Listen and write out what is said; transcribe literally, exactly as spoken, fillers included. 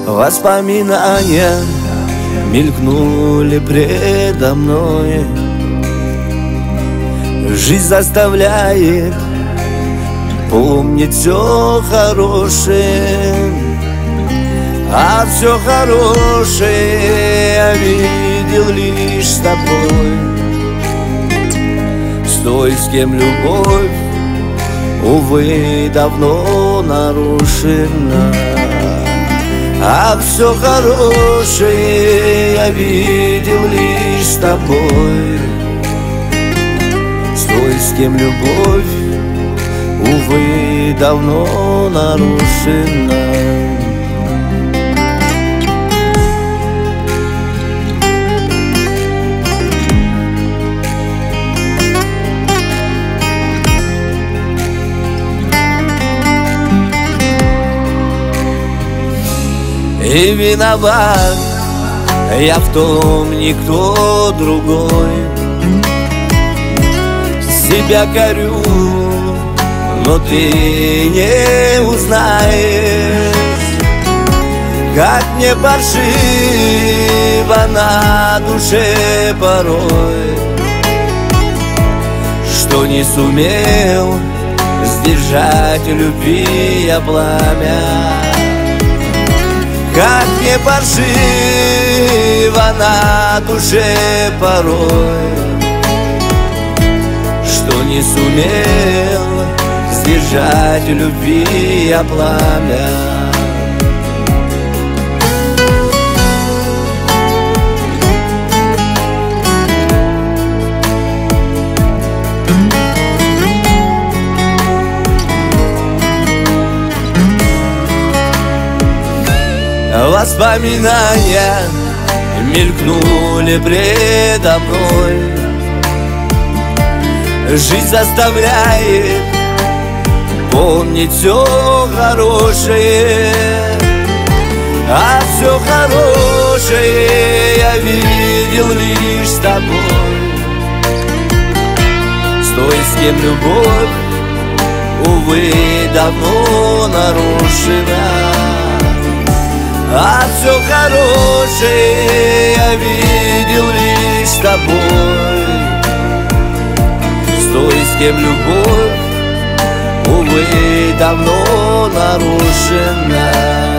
Воспоминания мелькнули предо мной. Жизнь заставляет помнить все хорошее, а все хорошее я видел лишь с тобой. С той, с кем любовь, увы, давно нарушена, а все хорошее я видел лишь с тобой. С той, с кем любовь, увы, давно нарушена. И виноват я в том, никто другой. Себя корю, но ты не узнаешь, как мне паршиво на душе порой, что не сумел сдержать любви я пламя. Как мне паршиво на душе порой, что не сумел сдержать любви я пламя. Воспоминания мелькнули предо мной. Жизнь заставляет помнить все хорошее, а все хорошее я видел лишь с тобой. С той, с кем любовь, увы, давно нарушена, а все хорошее я видел лишь с тобой. С той, с кем любовь, увы, давно нарушена.